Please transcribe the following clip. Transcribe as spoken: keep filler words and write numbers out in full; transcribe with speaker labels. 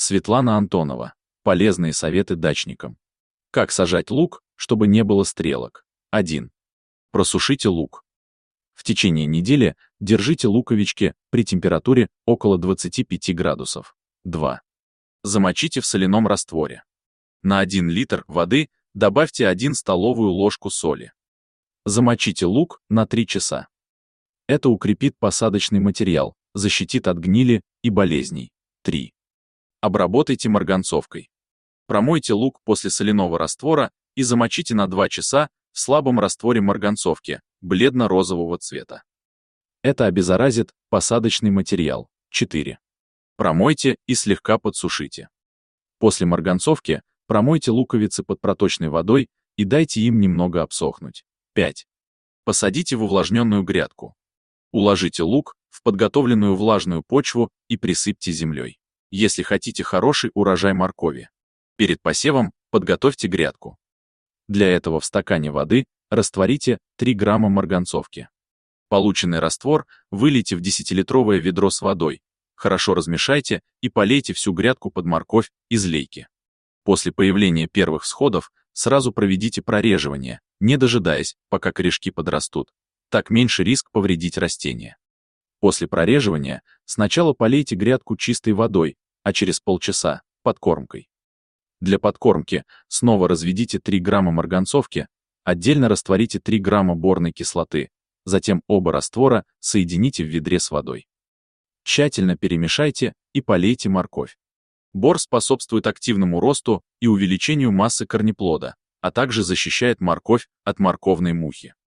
Speaker 1: Светлана Антонова. Полезные советы дачникам. Как сажать лук, чтобы не было стрелок? один. Просушите лук. В течение недели держите луковички при температуре около двадцати пяти градусов. два. Замочите в соляном растворе. На один литр воды добавьте одну столовую ложку соли. Замочите лук на три часа. Это укрепит посадочный материал, защитит от гнили и болезней. три. Обработайте марганцовкой. Промойте лук после соляного раствора и замочите на два часа в слабом растворе марганцовки, бледно-розового цвета. Это обеззаразит посадочный материал. четыре. Промойте и слегка подсушите. После марганцовки промойте луковицы под проточной водой и дайте им немного обсохнуть. пять. Посадите в увлажненную грядку. Уложите лук в подготовленную влажную почву и присыпьте землей. Если хотите хороший урожай моркови, перед посевом подготовьте грядку. Для этого в стакане воды растворите три грамма марганцовки. Полученный раствор вылейте в десятилитровое ведро с водой, хорошо размешайте и полейте всю грядку под морковь из лейки. После появления первых всходов сразу проведите прореживание, не дожидаясь, пока корешки подрастут. Так меньше риск повредить растения. После прореживания сначала полейте грядку чистой водой, а через полчаса – подкормкой. Для подкормки снова разведите три грамма марганцовки, отдельно растворите три грамма борной кислоты, затем оба раствора соедините в ведре с водой. Тщательно перемешайте и полейте морковь. Бор способствует активному росту и увеличению массы корнеплода, а также защищает морковь от морковной мухи.